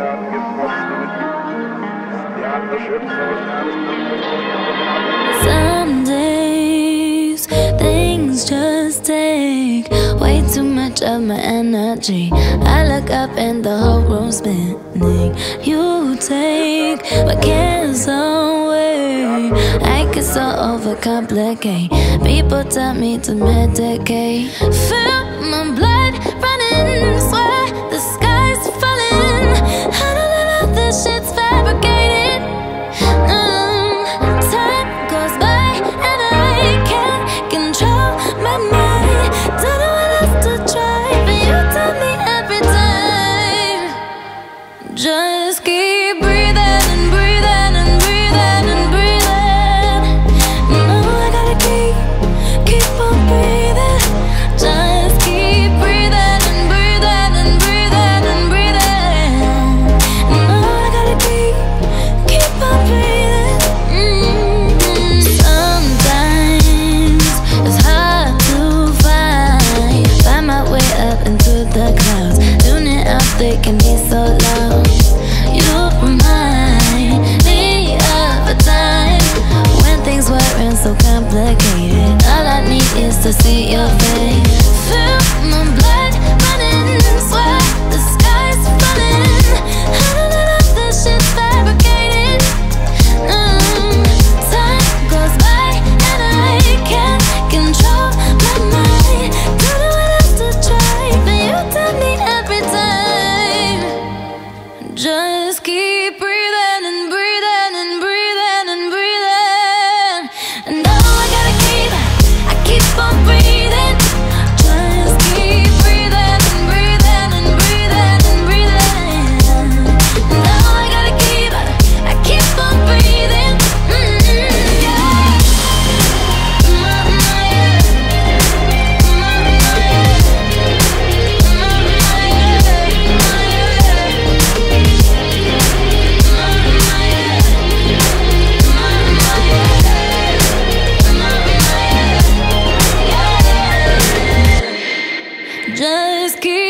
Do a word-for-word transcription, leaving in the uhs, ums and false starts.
Some days things just take way too much of my energy. I look up and the whole room's spinning. You take my cares away. I get so overcomplicate. People tell me to medicate. Feel my blood running, swear the sky's falling. I don't know how this shit's fabricated. um, Time goes by and I can't control my mind. Don't know what else to try, but you tell me every time. Just keep breathing and breathing and breathing and breathing. No, I gotta keep, keep on breathing. Just keep breathing and breathing and breathing and breathing. No, I gotta keep, keep on breathing. mm-hmm. Sometimes it's hard to find Find my way up into the clouds. Tuning out, they can be so loud. You remind me of a time when things weren't so complicated. All I need is to see your face. Feel my blood running, swear the sky's falling. I don't know if this shit's fabricated. um, Time goes by and I can't control my mind. Don't know what else to try, but you tell me every time. Just keep breathing and breathing and breathing and breathing. And oh, I gotta keep, I keep on breathing. Just keep breathing and breathing and breathing and breathing. And oh, I gotta keep, I keep on breathing. mm-hmm, yeah. Just keep